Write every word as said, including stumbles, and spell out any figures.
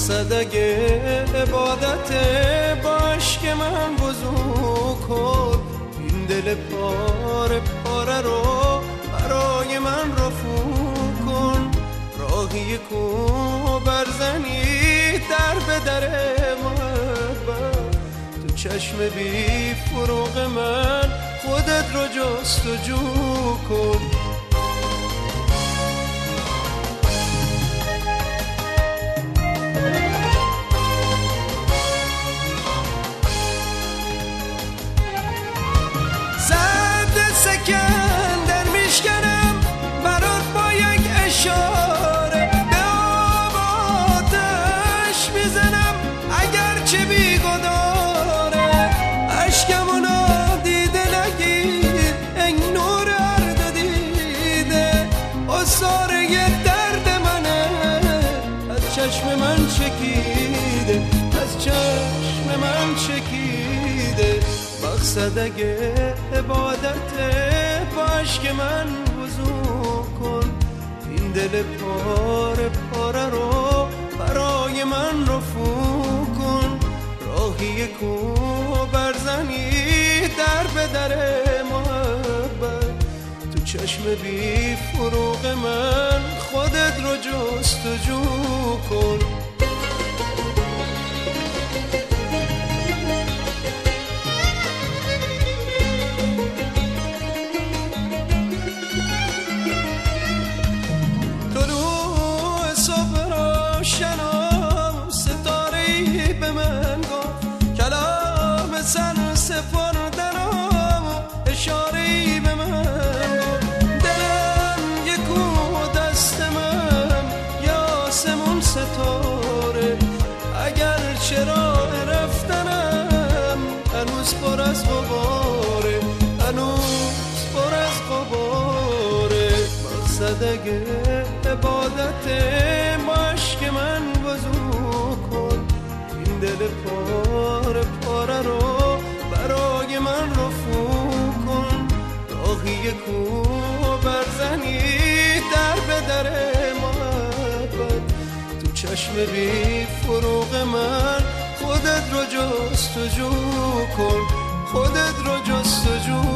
مقصد اگه عبادته باش که من وضو کن، این دل پاره پاره رو برای من رفو کن. راهی کو برزنی در به در محبت، تو چشم بی فروغ من خودت رو جستجو کن. سکندر میشکنم برات با یک اشاره، به آب آتش میزنم اگر چه بیگداره. عشقمو نادیده نگیر ای نور هر دو دیده، آثاره درد منه از چشم من چکیده، از چشم من چکیده. مقصد اگه عبادته باش که من وضو کن، این دل پاره پاره رو برای من رفو کن. راهی کو برزنی در به در محبت، تو چشم بی فروغ من خودت رو جستجو کن. شنام ستاره‌ای به من گفت، کلام سن سپردنم اشاره‌ای به من گفت. دلم یکو دست من یا آسمون ستاره، اگر چرا رفتنم هنوز پر از غباره، هنوز پر از غباره. مقصد اگه عبادته باش که من وضو کن، این دل پاره پاره رو برای من رفو کن. راهی کو برزنی در به در محبت، تو چشم بی فروغ من خودت رو جستجو کن، خودت رو جستجو